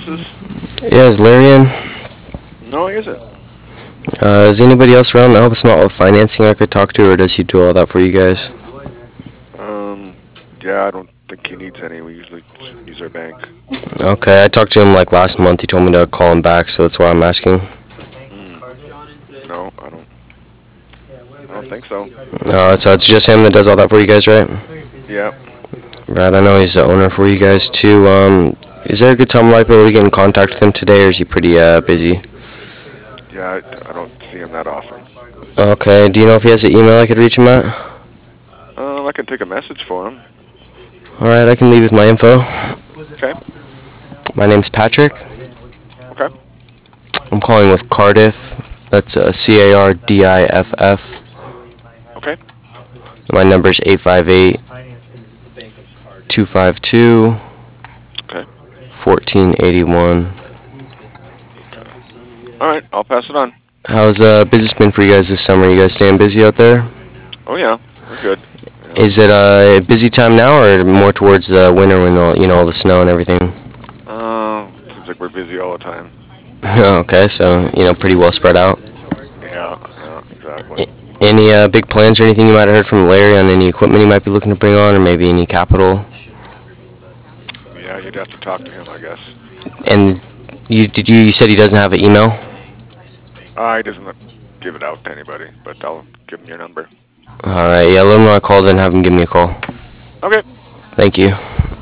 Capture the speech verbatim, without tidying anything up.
Services? Yeah, is Larry in? No, he isn't. Uh, is anybody else around that helps him out with financing I could talk to, or does he do all that for you guys? Um, yeah, I don't think he needs any. We usually use our bank. Okay, I talked to him like last month. He told me to call him back, so that's why I'm asking. Hmm. No, I don't. I don't think so. Uh, so it's just him that does all that for you guys, right? Yeah. Right, I know he's the owner for you guys too. Um, is there a good time I'd be able to get in contact with him today, or is he pretty uh, busy? Yeah, I, I don't see him that often. Okay, do you know if he has an email I could reach him at? Um, I can take a message for him. Alright, I can leave with my info. Okay. My name's Patrick. Okay. I'm calling with Cardiff. That's uh, C A R D I F F. Okay. My number's eight five eight, two five two, Okay. one four eight one. Okay. All right, I'll pass it on. How's uh, business been for you guys this summer? You guys staying busy out there? Oh yeah, we're good. Yeah. Is it a busy time now, or more towards the winter when all, you know all the snow and everything? Uh, seems like we're busy all the time. Okay, so you know pretty well spread out. Yeah. Yeah. Exactly. Any uh, big plans or anything you might have heard from Larry on any equipment you might be looking to bring on, or maybe any capital? Yeah, you'd have to talk to him, I guess. And you did you, you said he doesn't have an email? Uh, he doesn't give it out to anybody, but I'll give him your number. All right, yeah, let him know I called and have him give me a call. Okay. Thank you.